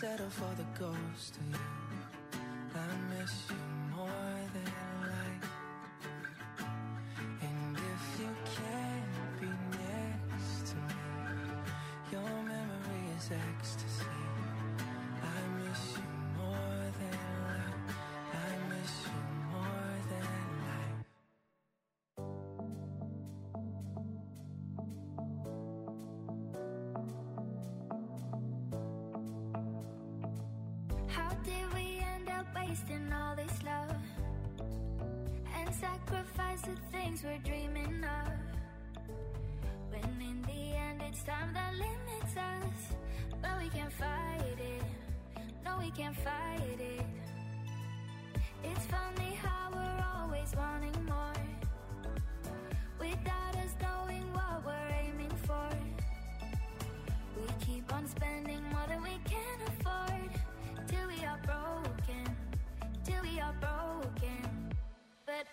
settle for the ghost of you. I miss you more than life. And if you can't be next to me, your memory is ecstasy. I miss you more than life. I miss you more than life. Wasting all this love and sacrifice the things we're dreaming of, when in the end it's time that limits us. But we can't fight it, no we can't fight it. It's funny how we're always wanting more, without us knowing what we're aiming for. We keep on spending more than we can afford, till we are broken, till we are broken. But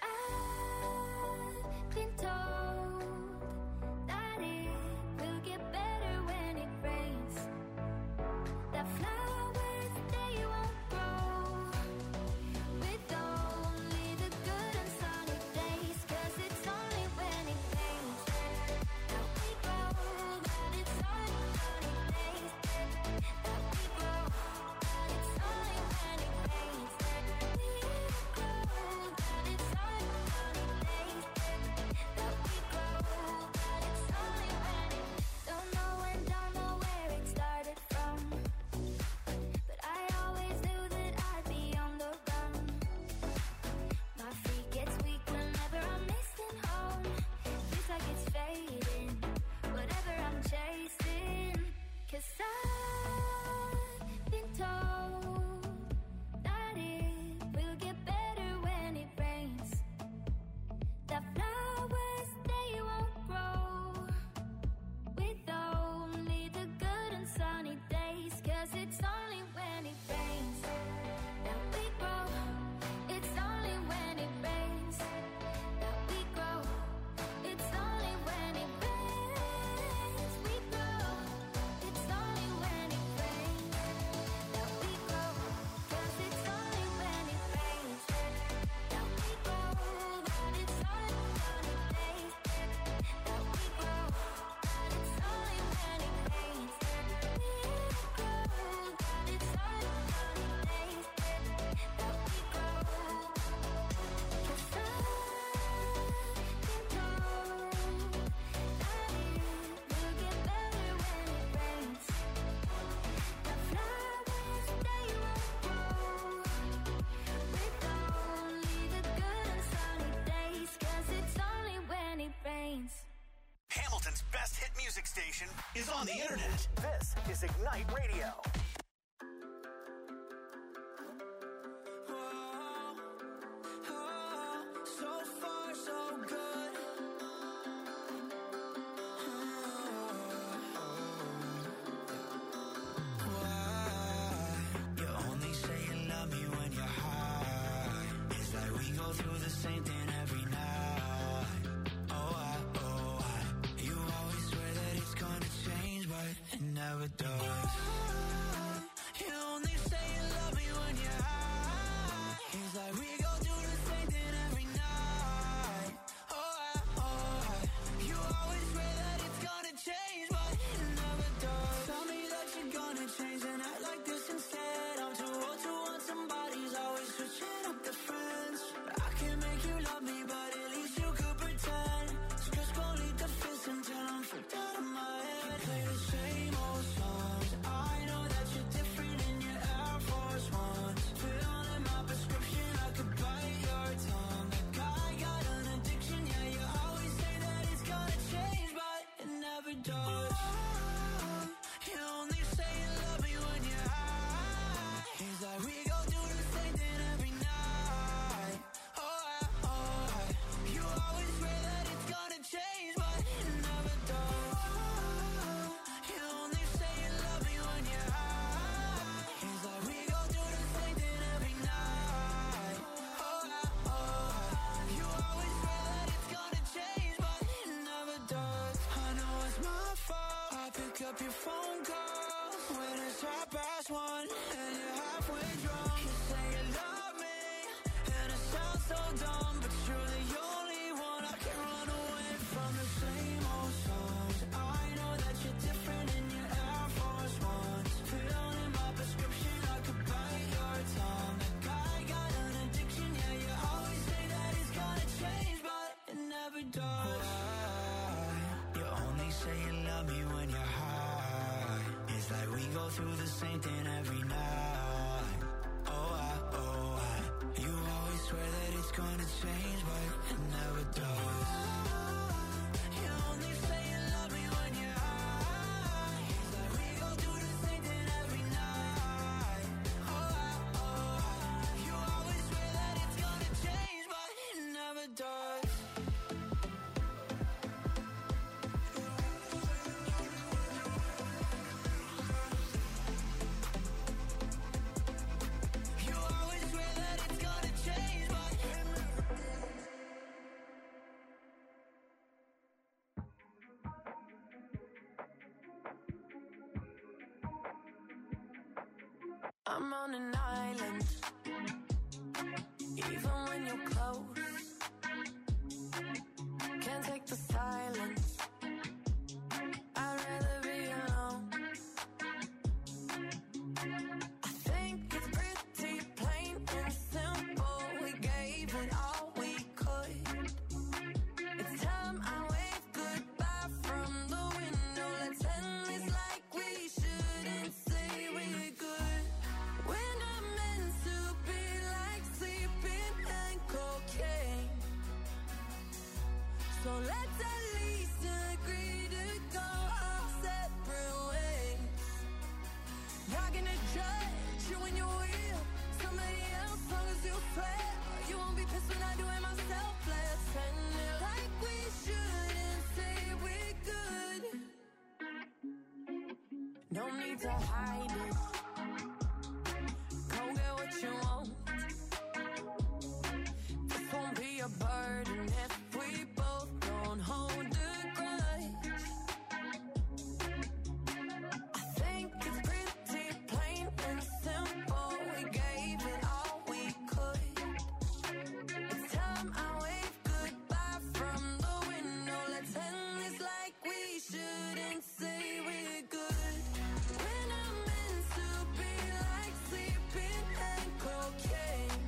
I've been told that it will get better when it rains, that flowers they won't grow with only the good and sunny days. 'Cause it's only when it rains that we grow, that it's only sunny days that we grow, that it's only when it rains that we grow, that it's only sunny days that we grow, that it's only when it. Don't know when, don't know where it started from, but I always knew that I'd be on the run. My feet gets weak whenever I'm missing home. Feels like it's fading, whatever I'm chasing. 'Cause I've been told that it will get better when it rains, that flowers they won't grow with only the good and sunny days. 'Cause it's only when it rains that we grow, it's only when it rains that we grow, it's only when it rains we grow, it's only when it rains that we grow. 'Cause it's only when it rains that we grow, that it's only sunny days that we grow, that it's only when it rains that we grow, that it's only sunny days that we grow. 'Cause I've been told that it will get better when it rains, the flowers they won't grow with only the good and sunny days. 'Cause it's only when it rains. Hamilton's best hit music station is on the internet. This is Ignite Radio. So far, so good. Why you only say you love me when you're high? It's like we go through the same thing every night. You always swear that it's gonna change, but it never does. You only say you love me when you're high. It's like we go through the same thing every night. You always swear that it's gonna change, but it never does. Tell me that you're gonna change and act like this instead. I'm too old to want somebody's always switching up the friends. I can make you love me, but at least you could pretend. Just go lead the fence until I'm freaked out of my head. Play the same old songs. I know that you're different in your Air Force Ones. Filling my prescription, I could bite your tongue. Like I got an addiction, yeah, you always say that it's gonna change, but it never does. You only say you love me when you're high. It's like we go through the same thing every night. You always swear that it's gonna change, but it never does. You only say you love me when you're high. It's like we go through the same thing every night. You always swear that it's gonna change, but it never does. I know it's my fault. I pick up your phone call when it's 1:30. hold on, but you're the only one. I can't run away from the same old songs. I know that you're different in your Air Force Ones. Pill in my prescription, I could bite your tongue. Like I got an addiction, yeah, you always say that it's gonna change, but it never does. You only say you love me when you're high. It's like we go through the same thing every night. You always swear that it's gonna change, but it never does. You only say you love me when you're high. It's like we go through the same thing every night. You always swear that it's gonna change, but it never does. You always swear that it's gonna change, but I'm on an island, even when you're close. Can't take the silence. I'd rather be alone. I think it's pretty plain and simple. We gave it all we could. It's time I wave goodbye from the window. Let's end this like we shouldn't say we're good. We're not meant to be like sleeping and cocaine. So let's at least agree to go our separate ways. Not gonna judge you when you're with somebody else, long as you swear you won't be pissed when I do it myself. Let's end it like we shouldn't say we're good. No need to hide it. Go get what you want. This won't be a burden if we both don't hold a grudge. I think it's pretty plain and simple. We gave it all we could. It's time I wave goodbye from the window. Let's end this like we shouldn't say we're good. We're not meant to be like sleeping and cocaine.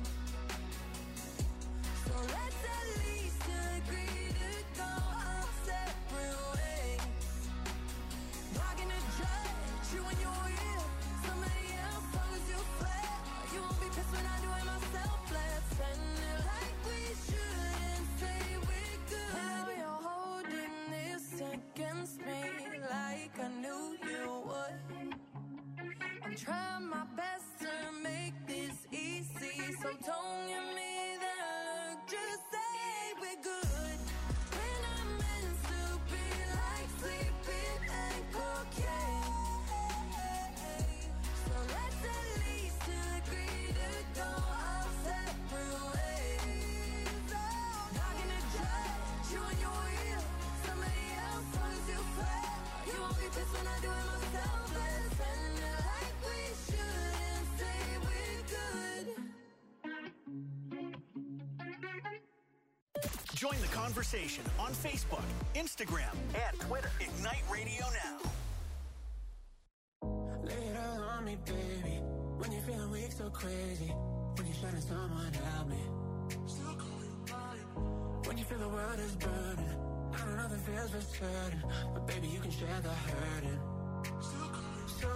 So let's at least agree to go our separate ways. Not gonna judge you when you're with somebody else, long as you swear you won't be pissed when I do it myself. Let's end it like we shouldn't say we're good. Now you're holding this against me like I knew you would. I'm trying my best to make this easy, so don't give me that look, just say we're good. We're not meant to be like sleeping and cocaine. So let's at least agree to go our separate ways. Not gonna judge you when you're with somebody else, long as you swear you won't be pissed when I do it myself. Let's end it like we shouldn't say we're good. Join the conversation on Facebook, Instagram, And Twitter. Ignite Radio Now. Lay it all on me, baby. When you're feeling weak, so crazy. When you're trying someone help me. When you feel the world is burning. I don't know if it feels for certain, but baby, you can share the hurting. So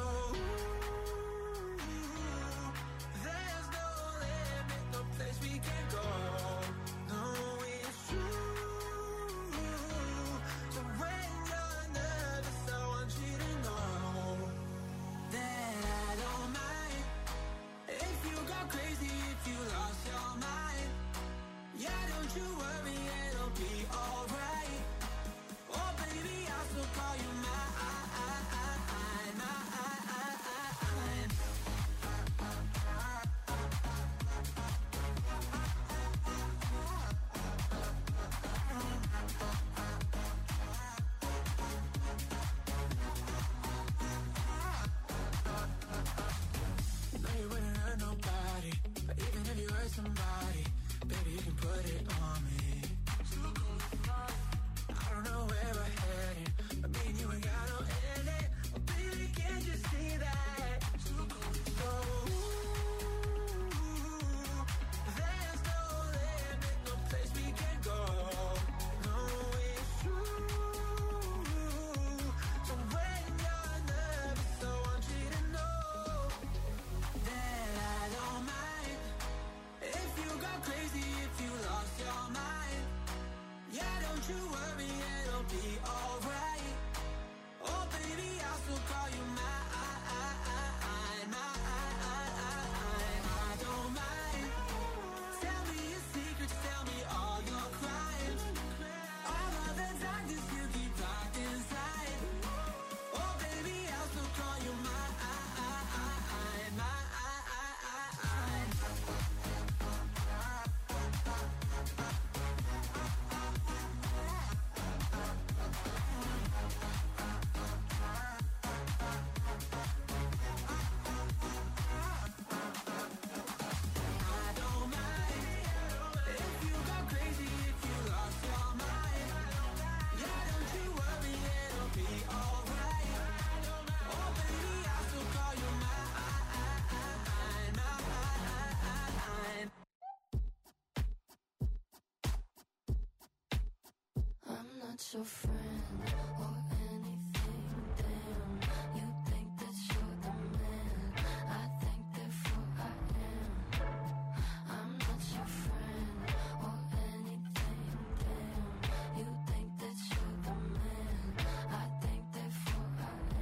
there's no limit, no place we can go. No, it's true. So when you're nervous, I want you to know that I don't mind if you go crazy, if you lost your mind. Yeah, don't you worry, it'll be alright. Oh baby, I'll still call you mine. Yeah, don't you worry, it'll be alright. Oh baby, I'll still call you mine. I don't mind. Tell me your secrets, tell me all your crimes. All of the darkness you keep locked inside. Oh baby, I'll still call you mine. Your friend or anything, damn. You think that you're the man. I think therefore I am. I'm not your friend or anything, damn. You think that you're the man. I think therefore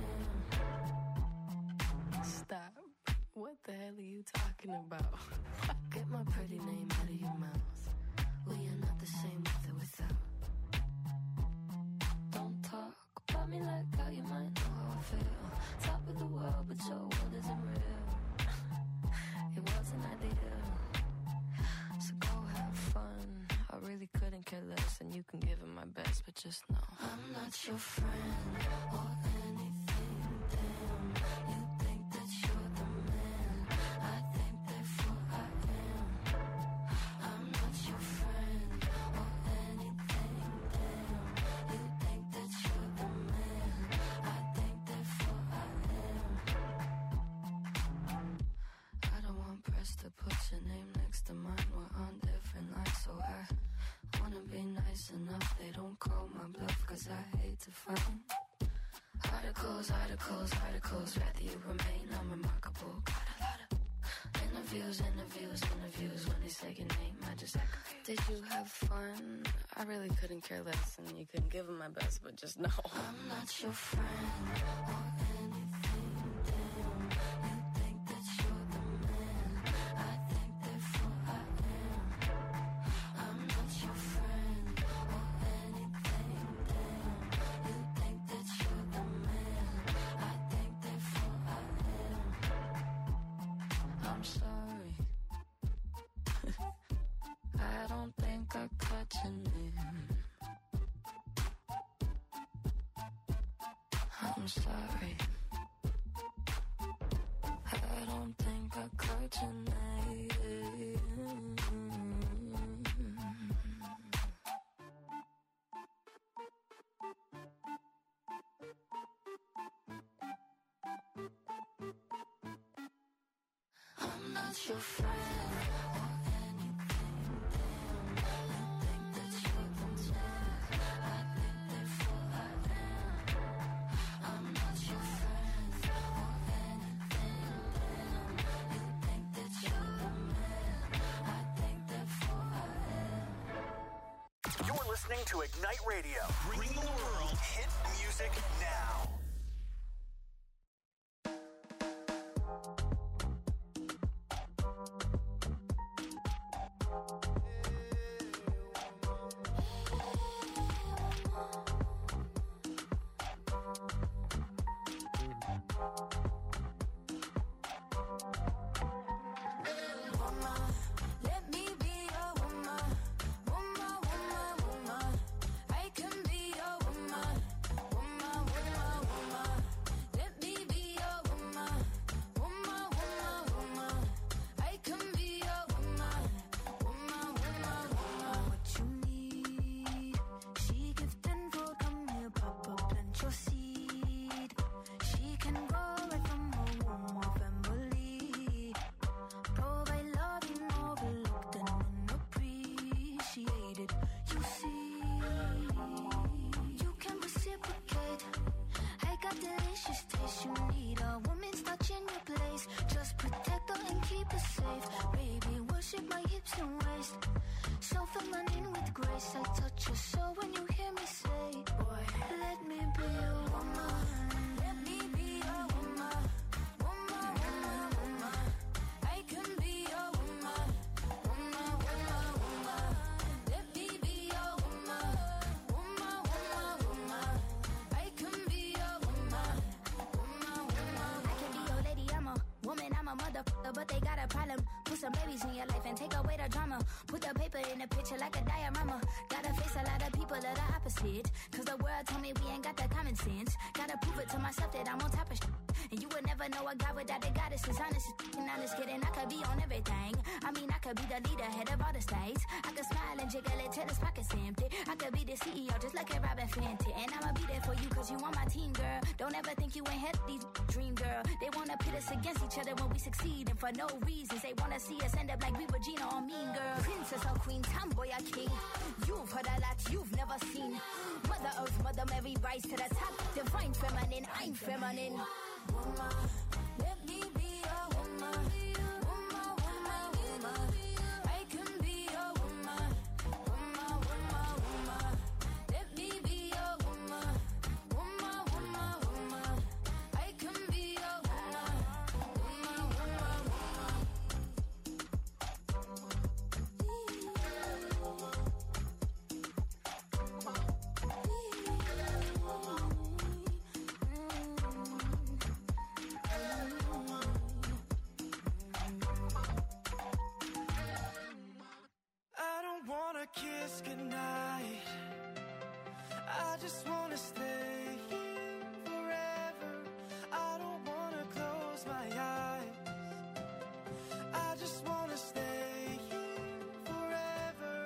I am. Stop. What the hell are you talking about? Get my pretty name out of your mouth. We are not the same with or without. About me like how you might know how I feel. Top of the world, but your world isn't real. It wasn't ideal. So go have fun. I really couldn't care less, and you can give it my best, but just know I'm not your friend or anything, damn. You think that you're the man. I think therefore I am. I'm not your friend or anything, damn. You think that you're the man. I think therefore I am. I don't want press to put your name next to mine. We're on different lines, so I wanna be nice enough. They don't call my bluff, cause I hate to find articles, rather you remain unremarkable. Got a lot of interviews. When they say your name, I just aggravate. Did you have fun? I really couldn't care less, and you couldn't give them my best, but just know I'm not your friend or anything, damn. You think that you're the man. I think therefore I am. I'm not your friend or anything, damn. You think that you're the man. I think therefore I am. I'm sorry. I don't think I caught your name. I'm sorry. I don't think I caught your name. I'm not your friend or anything, damn. You think that you're the man. I think therefore I am. I'm not your friend or anything, damn. You think that you're the man. I think therefore I am. You're listening to Ignite Radio. Bring the world hit music now. Let me be your woman, woman. I can be your woman, woman. grace. I touch your soul when you hear me say, boy, let me be your woman. Let me be your woman. Woman, woman, woman. I can be your woman. Woman, woman, woman. Let me be your woman. Woman, woman, woman. I can be your woman. Woman, woman. I can be your lady, I'm a woman, I'm a motherfucker, but they got a problem. Put some babies in your life and take away the drama. Put the paper in the picture like a diorama. Gotta face a lot of people that are opposite. Cause the world told me we ain't got the common sense. Gotta prove it to myself that I'm on top of shit. And you would never know a guy without a goddess is honest. And honest kidding, I could be on everything. I mean, I could be the leader, head of all the states. I could smile and jiggle it till his pockets empty. I could be the CEO just like a Robin Fenty. And I'ma be there for you cause you on my team, girl. Don't ever think you ain't had these dream, girl. They wanna pit us against each other when we succeed. And for no reasons, they wanna see us end up like we were Gina or Mean Girl. Princess or queen, tomboy or king. You've heard a lot you've never seen. Mother Earth, Mother Mary, rise to the top. Divine feminine, I'm feminine. Woman, let me be a woman. Woman, woman, woman. I can be a woman. Woman, woman, woman. Let me be a woman. Woman, woman, woman. I can be a woman. Woman, woman, woman. I don't wanna kiss goodnight. I just wanna stay here forever. I don't wanna close my eyes. I just wanna stay here forever.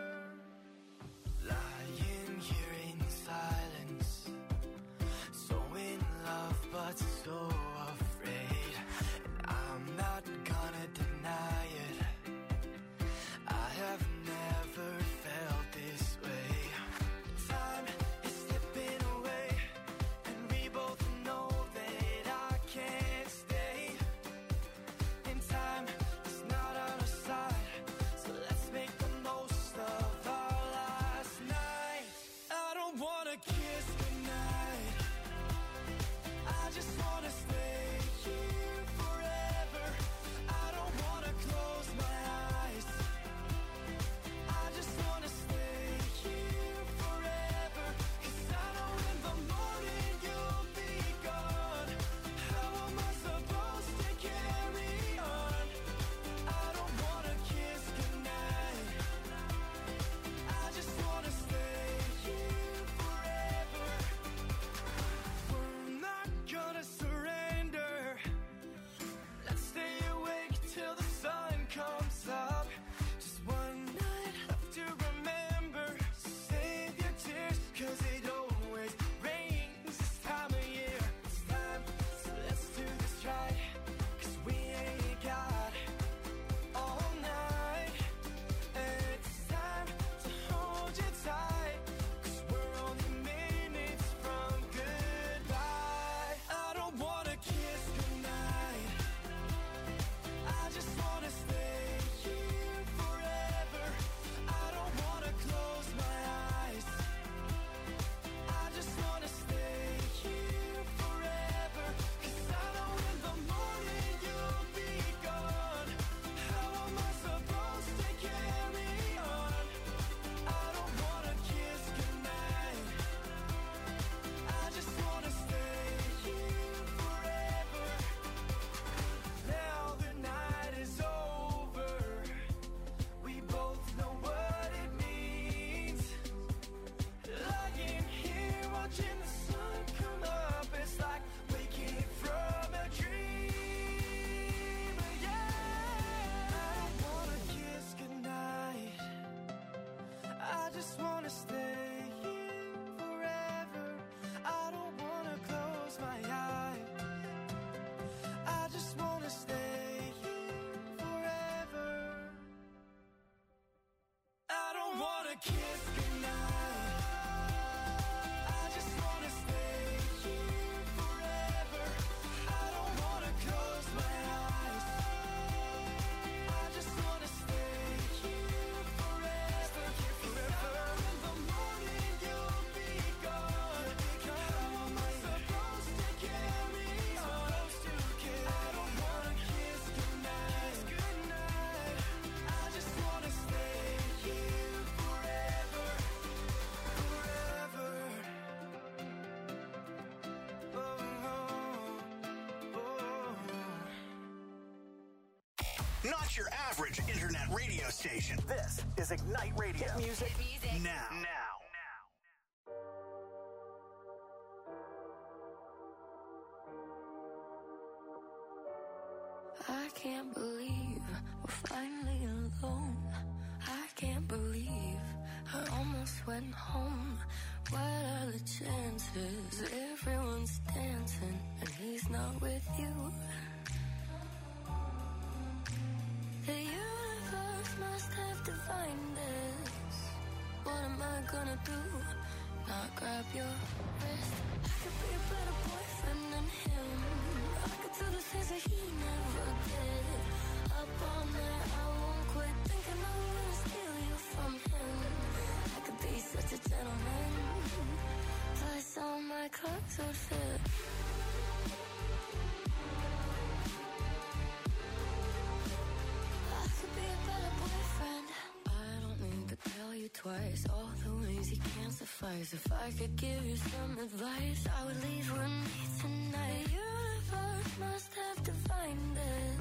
Lying here in silence, so in love but so afraid. And I'm not gonna deny it. I have never felt this way. Time is slipping away, and we both know that I can't stay. And time is not on our side, so let's make the most of our last night. I don't wanna kiss goodnight. I just wanna stay here forever. I don't wanna close my eyes. I just wanna stay here forever. 'Cause I know in the morning you'll be gone. How am I supposed to carry on? I don't wanna kiss goodnight. I just wanna stay here forever. We're not gonna surrender. Let's stay awake till the sun comes up. Just one night left to remember. Save your tears, 'cause it always rains this time of year. It's time, so let's do this right. 'Cause we ain't got all night. And it's time to hold you tight. 'Cause we're only minutes from goodbye. I don't wanna kiss goodnight. I just wanna stay here forever. I don't wanna close my eyes. I just wanna stay here forever. 'Cause I know in the morning you'll be gone. How am I supposed to carry on? I don't wanna kiss goodnight. I just wanna stay here forever. Now the night is over. We both know what it means. Lying here watching the sun come up. It's like waking from a dream. Yeah. I don't wanna kiss goodnight. I just wanna stay here forever. I don't wanna close my eyes. I just wanna stay here forever. I don't wanna kiss goodnight. I just wanna stay here forever. I don't wanna close my eyes. I just wanna stay here forever. not your average internet radio station. This is Ignite Radio. Hit music now. I can't believe we're finally alone. I can't believe I almost went home. What are the chances? Everyone's dancing and he's not with you. The universe must have divined this. What am I gonna do? Not grab your wrist. I could be a better boyfriend than him. I could do the things that he never did. Up all night, I won't quit thinking I'm gonna steal you from him. I could be such a gentleman. Plus all my clothes would fit. I could be a better boyfriend. I don't need to tell you twice all the ways you can't suffice. If I could give you some advice, I would leave with me tonight. The universe must have divined it.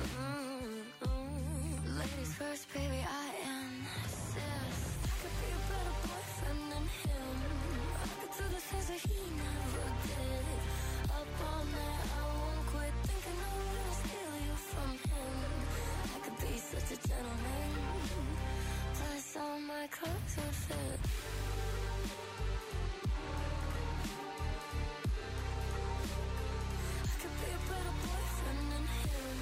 Ladies first, baby, I insist. I could be a better boyfriend than him. I could do the things that he never did. Up all night, I won't quit thinking I'm gonna steal you from him. I could be such a gentleman. Plus all my clothes would fit. I could be a better boyfriend than him.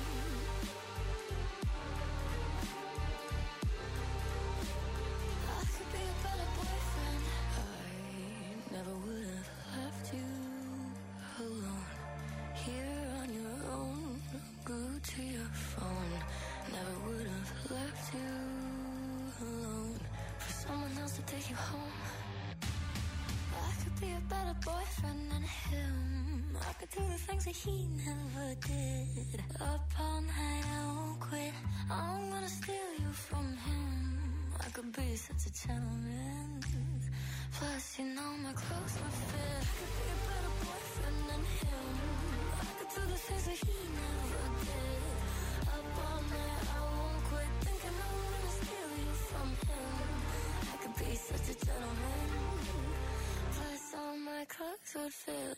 I could be a better boyfriend. I never would have left you alone. Here on your own, glued to your phone. Never would have left you alone for someone else to take you home. I could be a better boyfriend than him. I could do the things that he never did. Up all night, I won't quit. I'm gonna steal you from him. I could be such a gentleman. Plus, you know my clothes would fit. I could be a better boyfriend than him. I could do the things that he never did. Up all night, I won't quit thinking I'm gonna steal you from him. I could be such a gentleman. Plus, all my clothes would fit.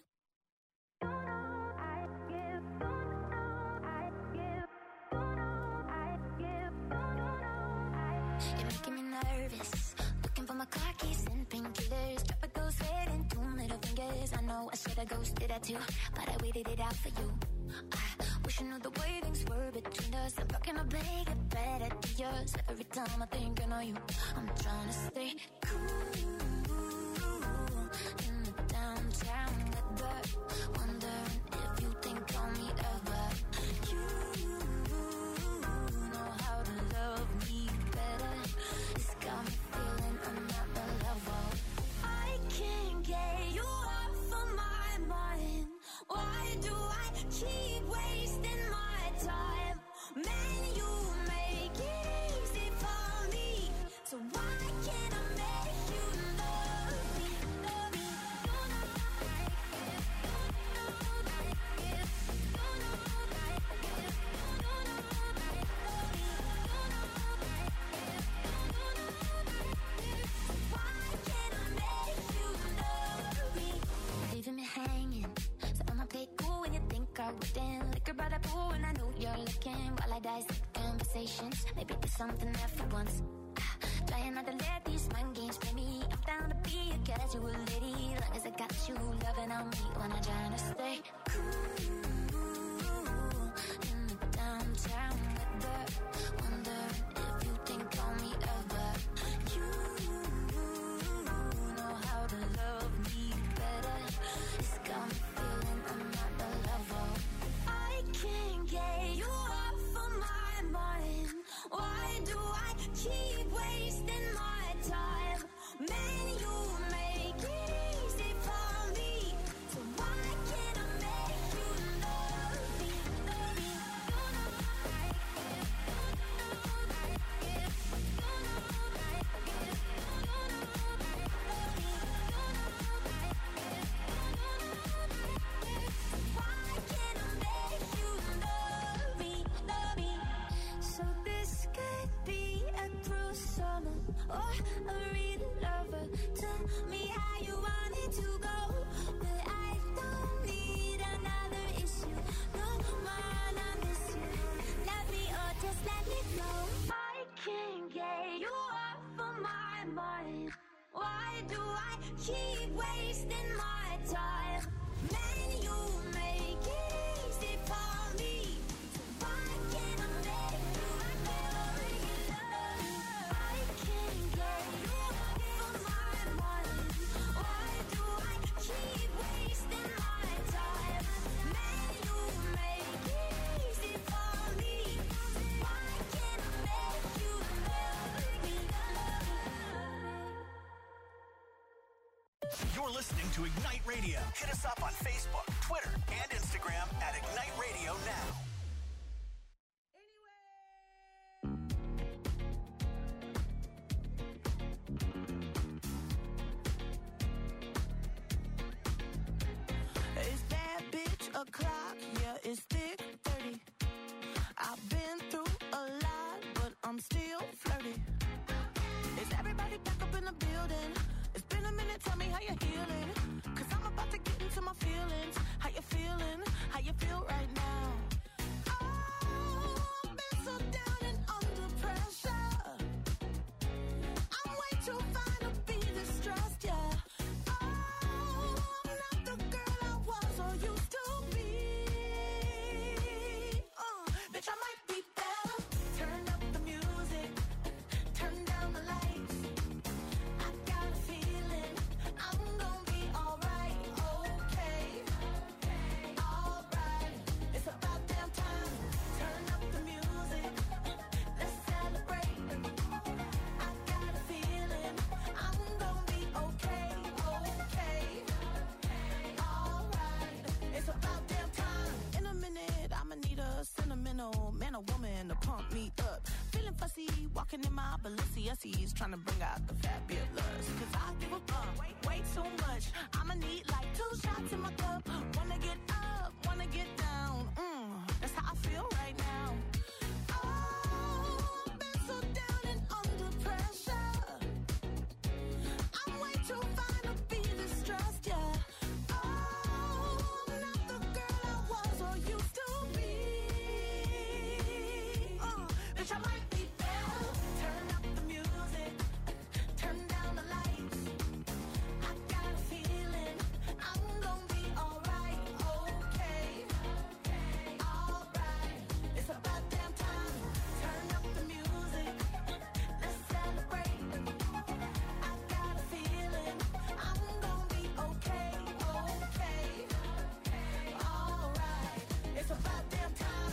You're making me nervous. Looking for my car keys and painkillers. Drop a ghost red and 2 middle fingers. I know I should have ghosted that too, but I waited it out for you. I wish I knew the way things were between us. I'm rocking my bag, get better to yours. Every time I think I know you, I'm trying to stay cool in the downtown weather. Wondering if you think on me ever. You know how to love me better. It's got me feeling I'm not the level. I can't get you off of my mind. Why do I keep wasting my time? Man, you make it easy for me. So why can't I make you love me? Love me. You know like it. You know like it. You know like it. You know like love me. You know like it. You know like it. So why can't I make you love me? Leaving me hanging. So I'ma play cool when you think I wouldn't. Liquor by the pool and I know you're looking. While I dissect conversations, maybe there's something there for once. Trying not to let these mind games play me. I'm down to be a casual lady, long as I got you loving on me. When I'm trying to stay cool in the downtown weather. Wondering if you think on me ever. You know how to love me better. It's got me feeling I'm not the level. I can't get you off of my mind. Why do I keep wasting my time? Man, you make it easy for me. So why Tell me how you want it to go, but I don't need another issue. No man, I miss you. Love me or just let me go. I can't get you off of my mind. Why do I keep wasting my time? Man, you make it easy for me. So why can't I make you feel love? I can't get you off of my mind. Why do I keep wasting my time? Man, you make it easy for me. So why can't I make you You're listening to Ignite Radio. Hit us up on Facebook, Twitter, and Instagram at Ignite Radio Now. It's that bitch o'clock, yeah, it's thick 30. I've been through a lot, but I'm still flirty. Is everybody back up in the building? It's been a minute, tell me how you're healing. Cause I'm about to get into my feelings. How you feeling? How you feel right now? Oh, I've been so down and under pressure. I'm way too fine to be distressed, yeah. Oh, I'm not the girl I was or used to be. Bitch, I might be better. Turn up the music, turn down the lights. I got a feeling I'm gonna be alright, okay, alright. It's about damn time. Turn up the music, let's celebrate. I got a feeling I'm gonna be okay, alright. It's about damn time. In a minute, I'ma need a sentimental man or woman to pump me up. Feeling fussy, walking in my Balenciennes, trying to bring out the fabulous. Cause I give a fuck way too much. I'ma need like 2 shots in my cup. Wanna get up, wanna get down. That's how I feel right now. Oh, I've been so down and under pressure. I'm way too fine to be distressed, yeah. Oh, I'm not the girl I was or used to be. Bitch, I might be better. Turn up the music, turn down the lights. I got a feeling I'm gonna be alright, okay, alright. It's about damn time. Turn up the music, let's celebrate. I got a feeling I'm gonna be okay, alright. It's about damn time.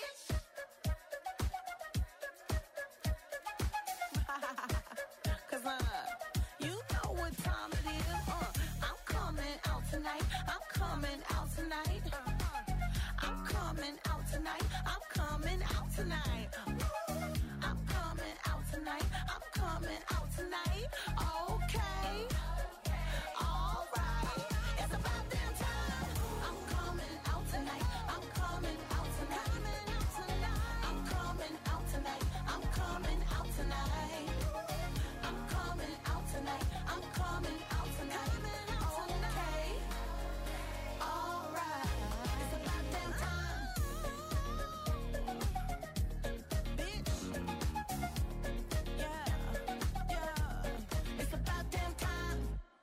Cause you know what time it is. I'm coming out tonight. I'm coming out tonight. I'm coming out tonight. I'm coming out tonight. I'm coming out tonight. I'm coming out tonight. Okay. Alright. It's about damn time. I'm coming out tonight. I'm coming out tonight. I'm coming out tonight. I'm coming out tonight. I'm coming out tonight. I'm coming out tonight. Okay. Alright. It's about damn time. Bitch. Yeah. It's about damn time.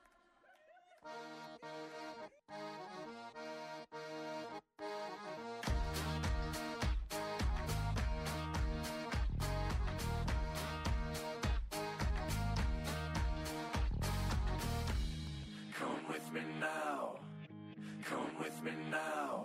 Come with me now. Come with me now.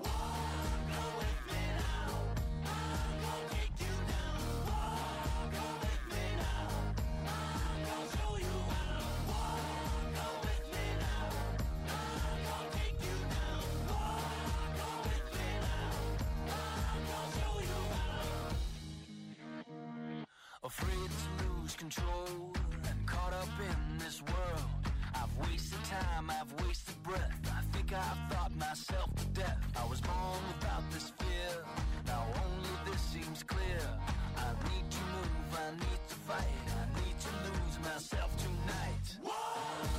Afraid to lose control and caught up in this world. I've wasted time, I've wasted breath. I think I've thought myself to death. I was born without this fear. Now only this seems clear. I need to move, I need to fight. I need to lose myself tonight.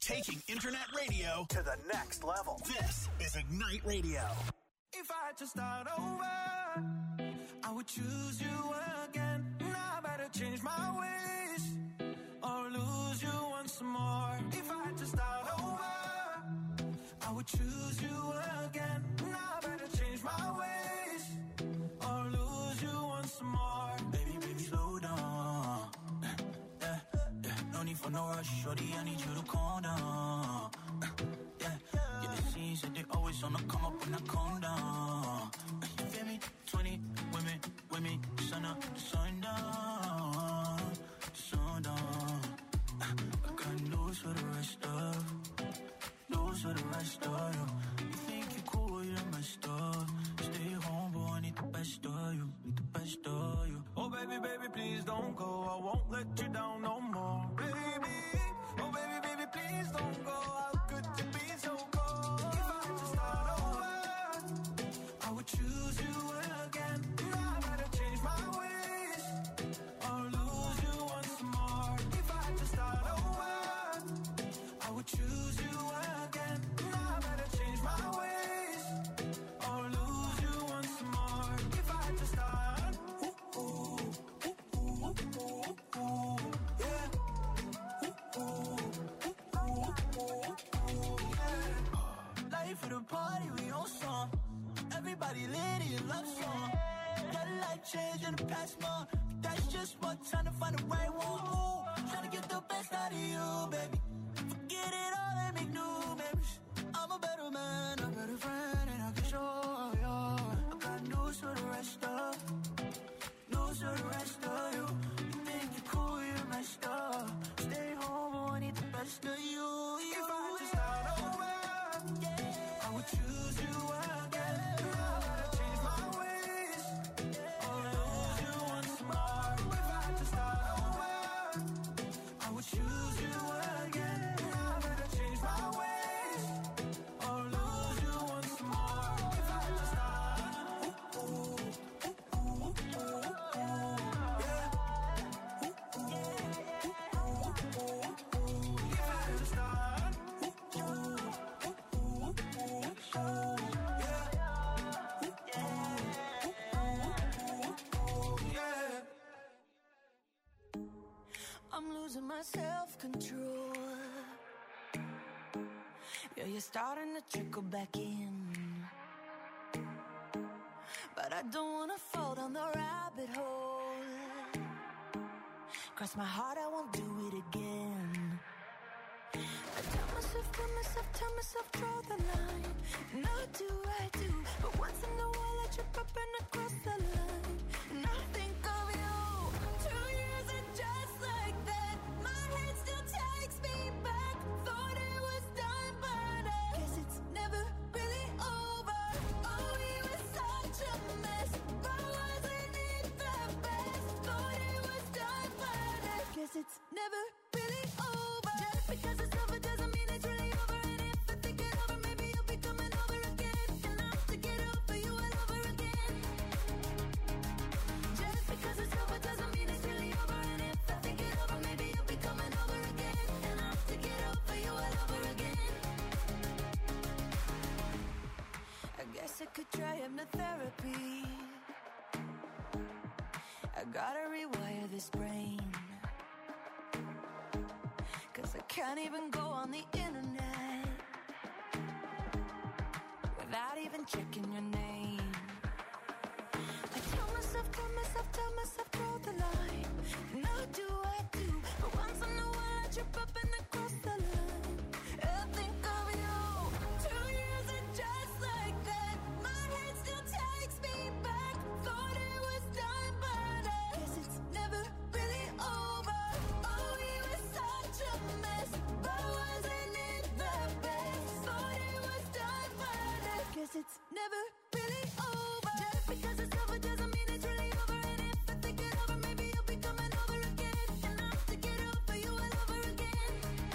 Taking internet radio to the next level. This is Ignite Radio. If I had to start over, I would choose you again. Now I better change my ways or lose you once more. If I had to start over, I would choose you again. Now I better change my ways or lose you once more. Baby, baby, slow down. Yeah, yeah. No need for no rush, shorty, I need you to calm down. Yeah, yeah, the scenes that they always on the come up when I calm down. You feel me? 20 women, sun up, the sun down, the sun down. I got news for the rest of you. You think you cool, you're messed up. Stay home, boy, I need the best of you, Oh, baby, baby, please don't go. I won't let you down no more, baby. Oh, baby, baby, please don't go. How could you be so cold? If I had to start over, I would choose you again. Now I better change my ways or lose you once more. If I had to start over, I would choose you again. Now I better change my ways or lose you once more. If I had to start, yeah. Life of the party, we on song. Everybody lit in love song. Got a life change in the past month. That's just what trying to find the right one. Trying to get the best out of you, baby. Forget it all and make new memories. I'm a better man, a better friend, and I can show you. I got news for the rest of you. You think you're cool, you're messed up. Stay home, I need the best of you. If I had to start over, I would choose you again. Now I gotta change my ways or lose you once more. If I had to start over, I would choose you again. Now I gotta change my ways or lose you once more. If I had to start, I'm losing my self-control. Yeah, you're starting to trickle back in, but I don't wanna fall down the rabbit hole. Cross my heart, I won't do it again. I tell myself, draw the line. Now do I do, but once in a while I trip up and I cross the line. And I think of you. 2 years and just like that, my head still takes me back. Thought it was done, but I guess it's never really over. Oh, we were such a mess, but wasn't it the best? Thought it was done, but I guess it's never really over. Just because it's over doesn't mean it's really over. And if I think it over, maybe you'll be coming over again. And I have to get over you all over again. Just because it's over doesn't mean it's really over. And if I think it over, maybe you'll be coming over again. And I have to get over you all over again. I guess I could try hypnotherapy. I gotta rewire this brain, 'cause I can't even go on the internet without even checking your name. I tell myself, draw the line. Now do I do, but once in a while I trip up and I cross the line. I think of you. 2 years and just like that, my head still takes me back. Thought it was done, but I guess it's never really over. Oh, we were such a mess, but wasn't it the best? Thought it was done, but I guess it's never really over. Just because it's over doesn't mean it's really over. And if I think it over, maybe you'll be coming over again. And I have to get over you all over again.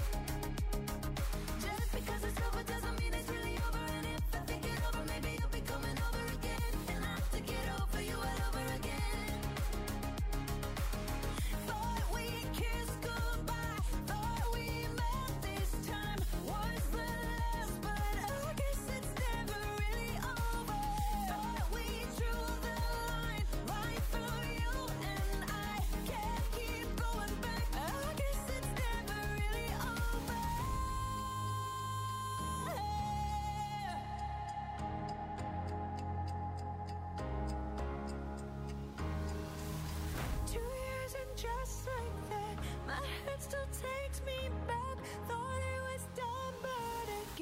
Just because it's over doesn't mean it's really over. And if I think it over, maybe you'll be coming over again. And I have to get over you all over again. Thought we kissed goodbye, thought we met this time.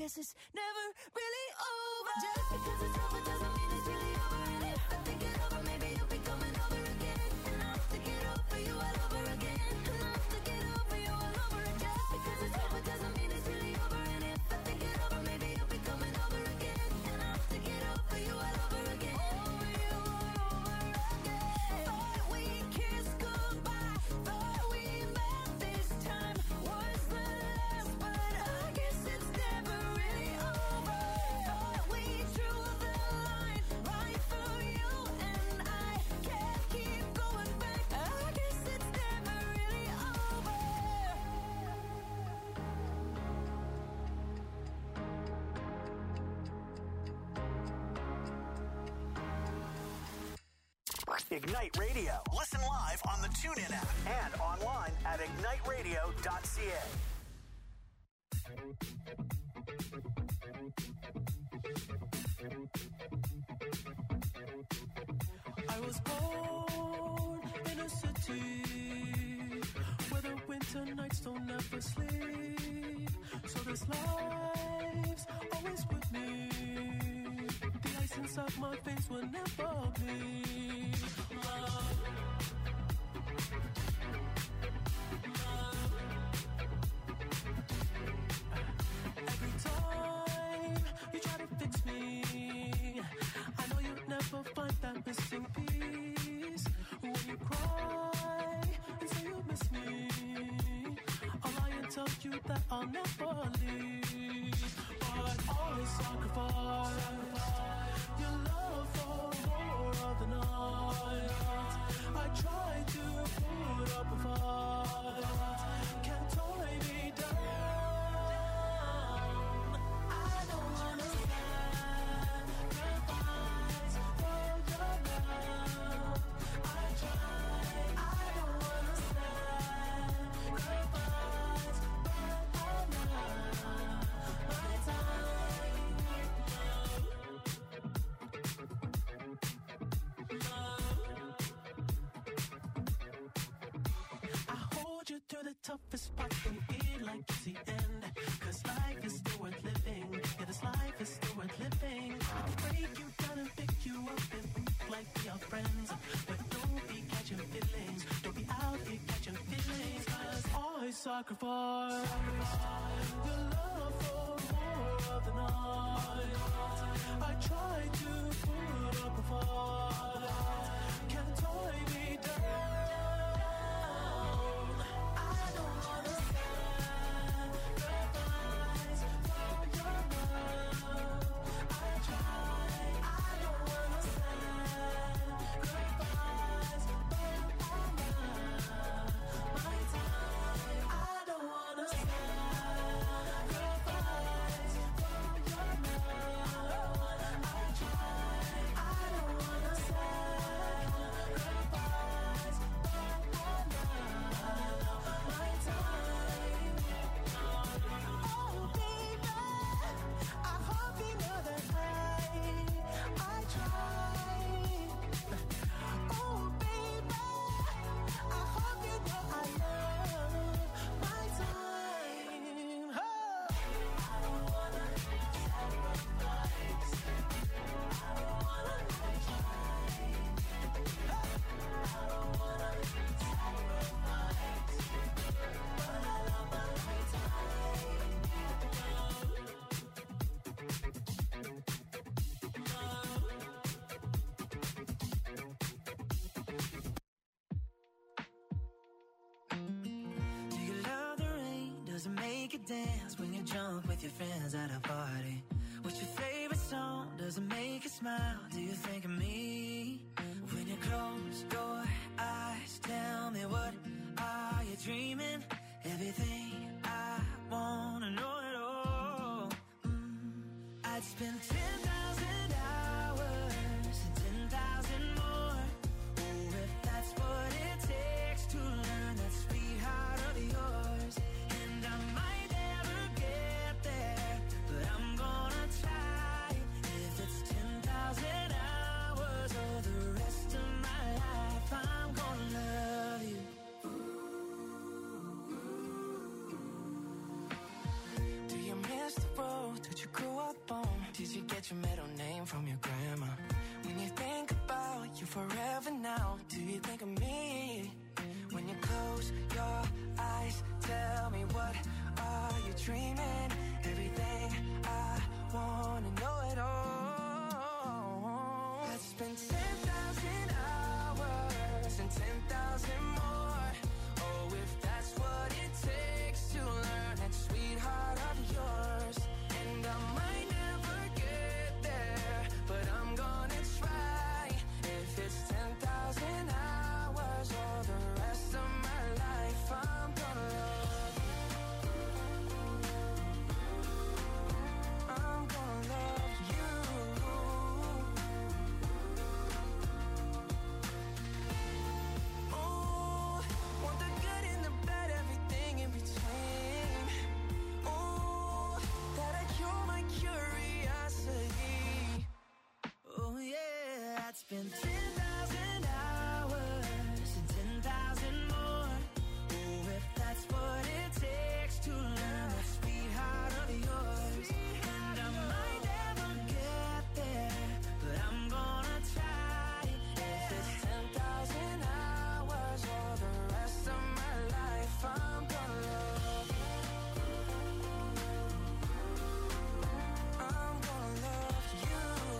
guess it's never really over. Just because it's over doesn't mean it's really over. And if I think it over, maybe you'll be coming over again. And I'll have to get over you all over again. And I'll have to get over you all over again. Just because it's over doesn't mean it's really over. And if I think it over, maybe you'll be coming over again. And I'll have to get over you all over again. Over you all over again. Thought we kissed goodbye. Thought we met this time. Was the last, but I guess it's never really over. Thought we drew the line right through you and I. Can't keep going back. I guess it's never really over. Ignite Radio. Listen live on the TuneIn app and online at igniteradio.ca. I was born in a city where the winter nights don't ever sleep. So this life's always with me. The ice inside my face will never bleed. Love. Every time you try to fix me, I know you'll never find that missing piece. When you cry and say you miss me, I'll lie and tell you that I'll never leave. But always sacrifice your love for more of the night. I try to put up a fight, can't tie me down. I don't wanna sacrifice for your love. I try, I don't wanna sacrifice, but I'm not my time. I hold you through the toughest parts and it like it's the end. Cause life is still worth living. Yeah, this life is still worth living. I can break you down and pick you up and think like we are friends. But don't be catching feelings. Don't be out here catching feelings. Cause I sacrifice your love for more of the night. I try to put up a fight, can't tie me down. I don't wanna sacrifice for your love. I try, I don't wanna sacrifice, but I'm not my time. I don't wanna sacrifice for your love. I try, I don't wanna sacrifice, but I'm not my time. Oh baby, I hope you know that I try. Oh baby, I hope you know I love my time. Oh. I don't wanna sacrifice. I don't wanna try. I don't wanna sacrifice, but I love my time. Do you love the rain? Does it make you dance when you jump with your friends at a party? What's your favorite song? Does it make you smile? Do you think of me? When you close your eyes, tell me what are you dreaming? Everything I wanna know it all. I'd spend 10,000 hours and 10,000 more. Oh, if that's what it takes to learn that sweet heart of yours. And I might never get there, but I'm gonna try. If it's 10,000 hours or the rest of my life, I'm gonna love you. get your middle name from your grandma? When you think about you forever now, do you think of me? When you close your eyes, tell me what are you dreaming? Everything I wanna know it all. I'd spend 10,000 hours and 10,000 more. Oh, if that's what it takes to learn that sweetheart of yours. And I might never get there, but I'm gonna try. If it's 10,000 hours or the rest of my life, I'm gonna love you. I'm gonna love you. Oh, want the good and the bad, everything in between. Oh, that I cure my curiosity. Oh yeah, I'd spend 10,000 hours and 10,000 more. Oh, if that's what it takes to learn that sweetheart of yours. And I might never get there, but I'm gonna try. If it's 10,000 hours or the rest of my life, I'm gonna love you. I'm gonna love you.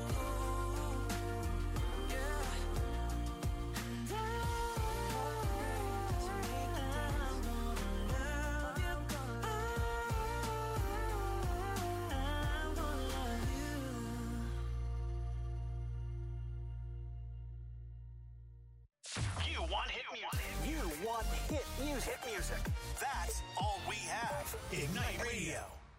Yeah. And I'm gonna love you. You want hit music. You want hit music. Hit music. That's all we have. Ignite Radio.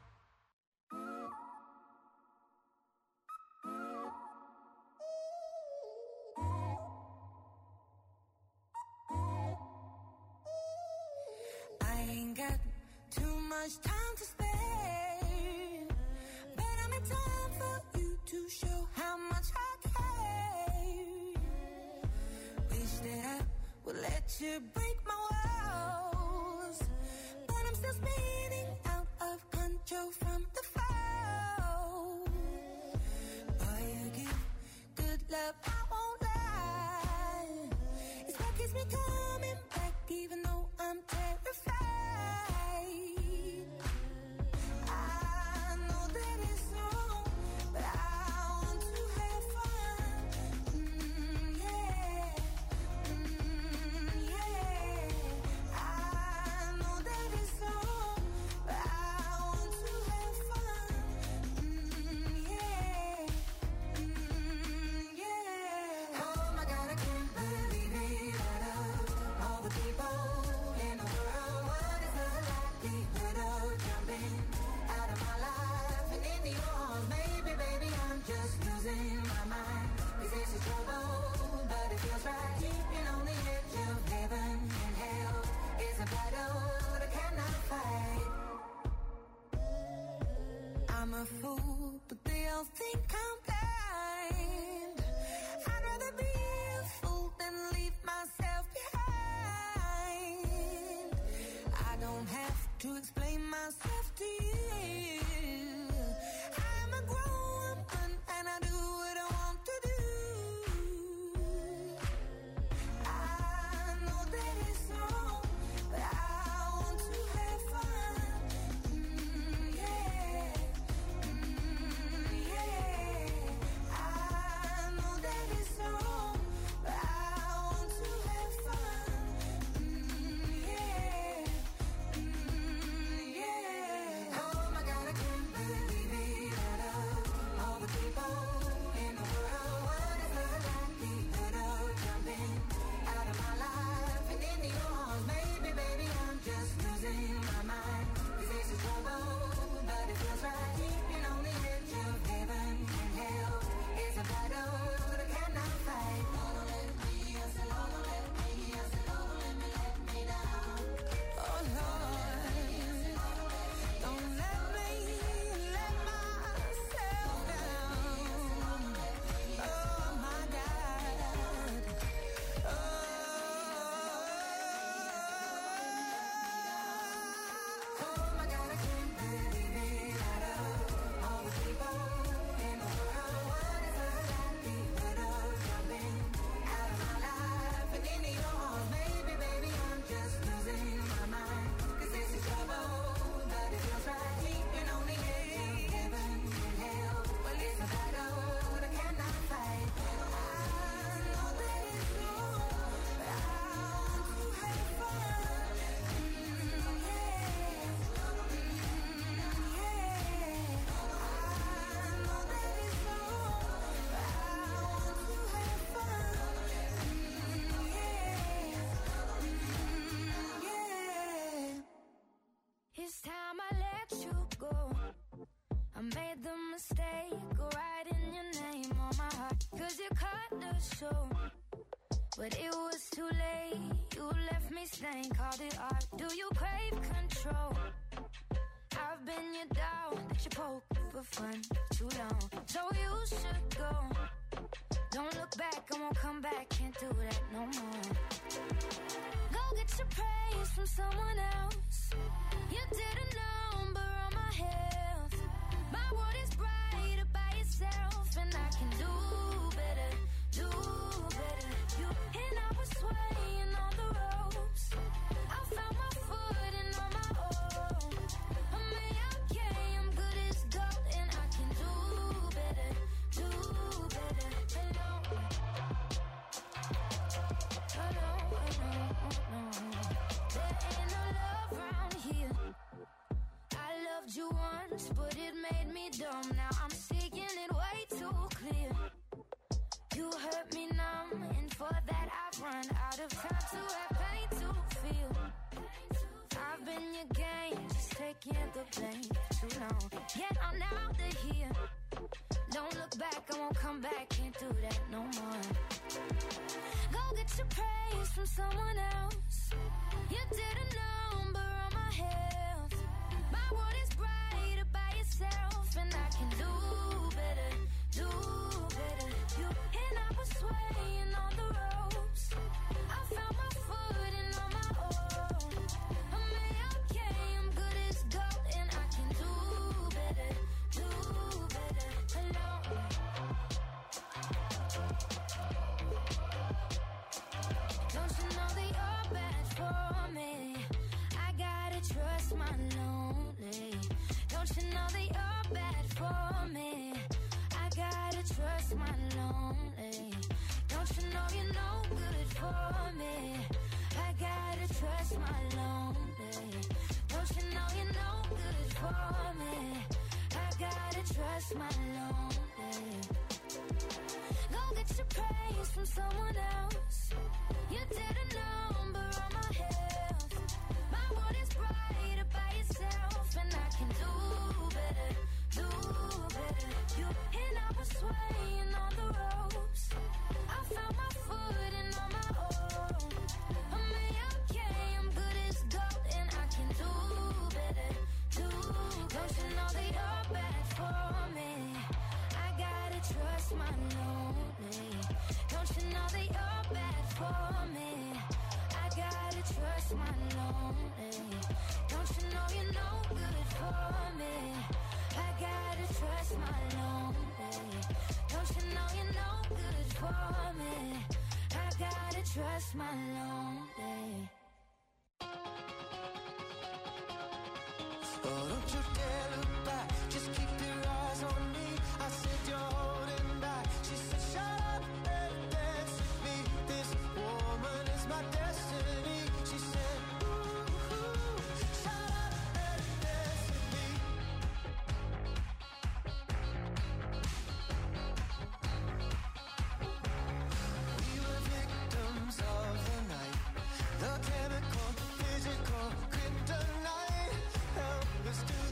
I ain't got too much time to spare, but I'm in time for you to show how much I care. Wish that I would let you break my walls, but I'm still spinning out of control from the fall. Boy, you give good love, I won't lie. It's what keeps me coming back, even though I'm terrified. I know that it's wrong, but I want to have fun. Yeah. Yeah. I know that it's wrong, but I want to have fun. Yeah. Yeah. Oh my God, I can't believe it. I love all the people in the world. What is the likelihood of jumping out of my life and into yours? Maybe, baby, I'm just losing my mind. 'Cause this is trouble, but it feels right. Keeping on the edge of heaven and hell is a battle that I cannot fight. I'm a fool, but they all think I'm blind. I'd rather be a fool than leave myself behind. I don't have to explain myself to you. I'm a grown woman and I do what I want to do. I know that it's wrong, but I want to have fun. Yeah. Yeah. I know that it's wrong, but I want to have fun. Yeah. Yeah. Oh my God, I can't made the mistake of writing your name on my heart, 'cause you cut the show. But it was too late, you left me stained, called it art. Do you crave control? I've been your dog that you poke for fun too long, so you should go. Don't look back, I won't come back, can't do that no more. Go get your praise from someone else. You did a number on my health. My world is brighter by yourself, and I can do better, do better. You and I was swaying on the ropes. I found my footing on my own. I'm okay, I'm good as gold, and I can do better, do better. Hello, there ain't no love around here. I loved you once, but it made me dumb. Now I'm seeing it way too clear. You hurt me numb, and for that I've run out of time to have pain to feel. I've been your game, just taking the blame too long. Yet I'm out of here. Don't look back, I won't come back, can't do that no more. Go get your praise from someone else. You did a number on my health. My world is brighter by yourself, and I can do better, do better. You and I was swaying on the ropes. I found my footing on my own. I'm okay, I'm good as gold, and I can do better, do better. Hello. Don't you know that you're bad for me? I gotta trust my lonely. Don't you know that you're bad for me? I gotta trust my lonely. Don't you know you're no good for me? I gotta trust my lonely. Don't you know you're no good for me? I gotta trust my lonely. Go get your praise from someone else. You did a number on my health. My world is brighter by yourself, and I can do better, do better. You and I was swaying on the ropes. I found my footing on my own. I'm okay, I'm good as gold, and I can do better, do better. Don't you know that you're bad for me? I gotta trust my lonely. Don't you know that you're bad for me? I gotta trust my lonely. Don't you know you're no good for me? I gotta trust my lonely. Don't you know you're no good for me? I gotta trust my lonely. Oh, don't you dare look back, just keep your eyes on me. I said you're holding back. She said shut up and dance with me. This woman is my destiny. She said ooh, shut up and dance with me. We were victims of the night, the chemical, physical kryptonite. Help us to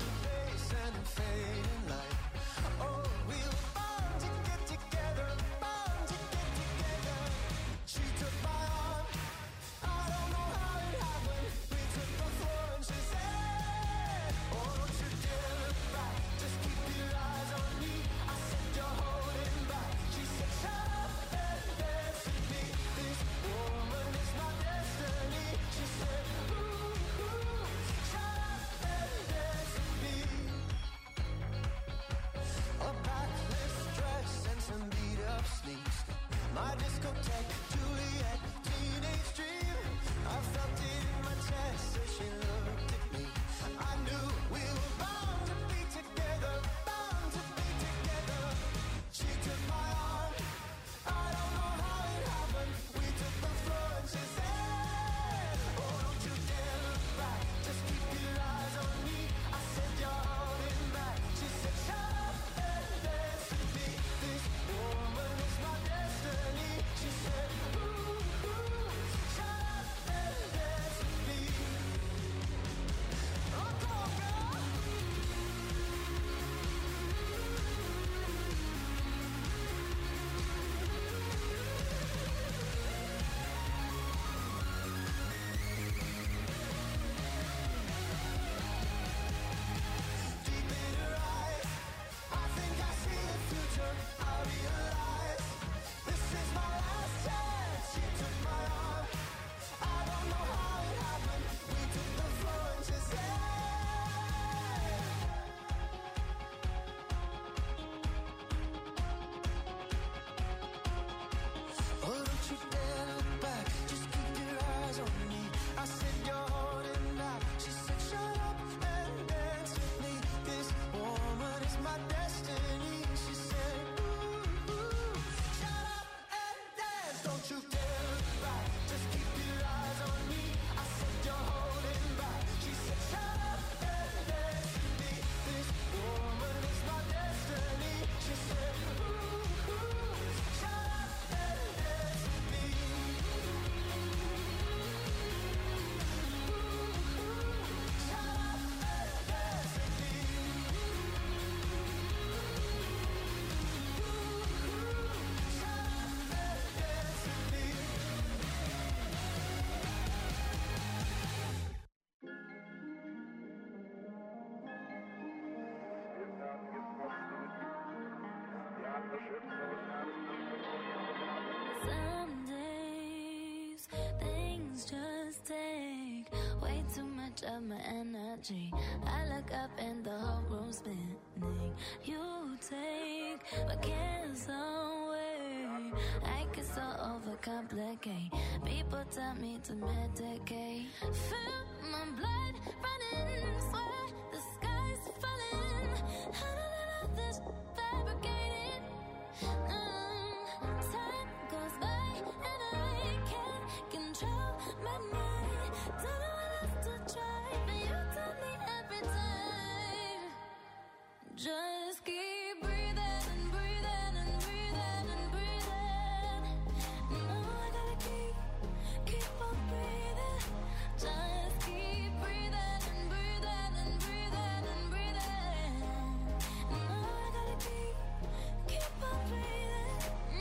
of my energy. I look up and the whole room's spinning. You take my cares away. I get so overcomplicate. People tell me to medicate. Feel my blood running, swear the sky's falling. I don't know this fabricated. Time goes by and I can't control my mind. Don't know what else to try, but you tell me every time. Just keep breathing and breathing and breathing and breathing. No, I gotta keep on breathing. Just keep breathing and breathing and breathing and breathing. No, I gotta keep on breathing.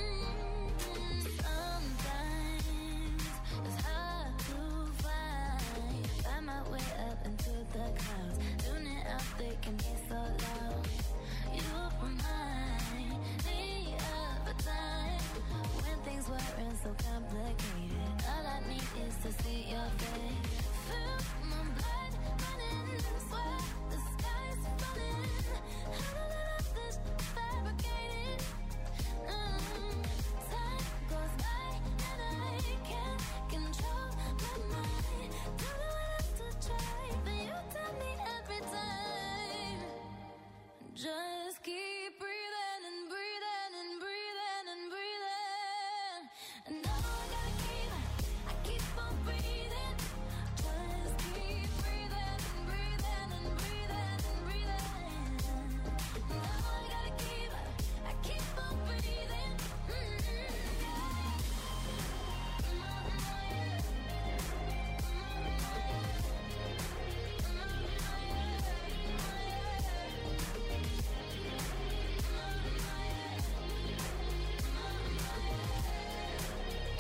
Sometimes it's hard to find my way up into the clouds. Tuning out, they can be so loud. You remind me of a time when things weren't so complicated. All I need is to see your face. Feel my blood running, swear the sky's falling. I don't know this fabricated. Time goes by and I can't control my mind. Don't know what else to try, but you tell me every time. Just keep breathing and breathing and breathing and breathing. And now I gotta keep on breathing. Just keep breathing and breathing and breathing and breathing. Now I gotta keep on breathing.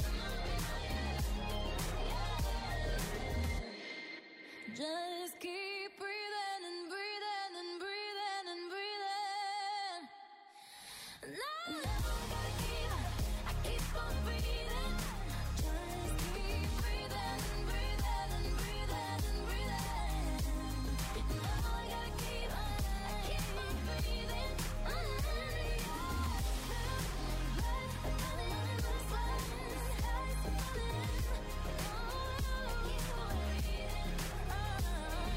Just keep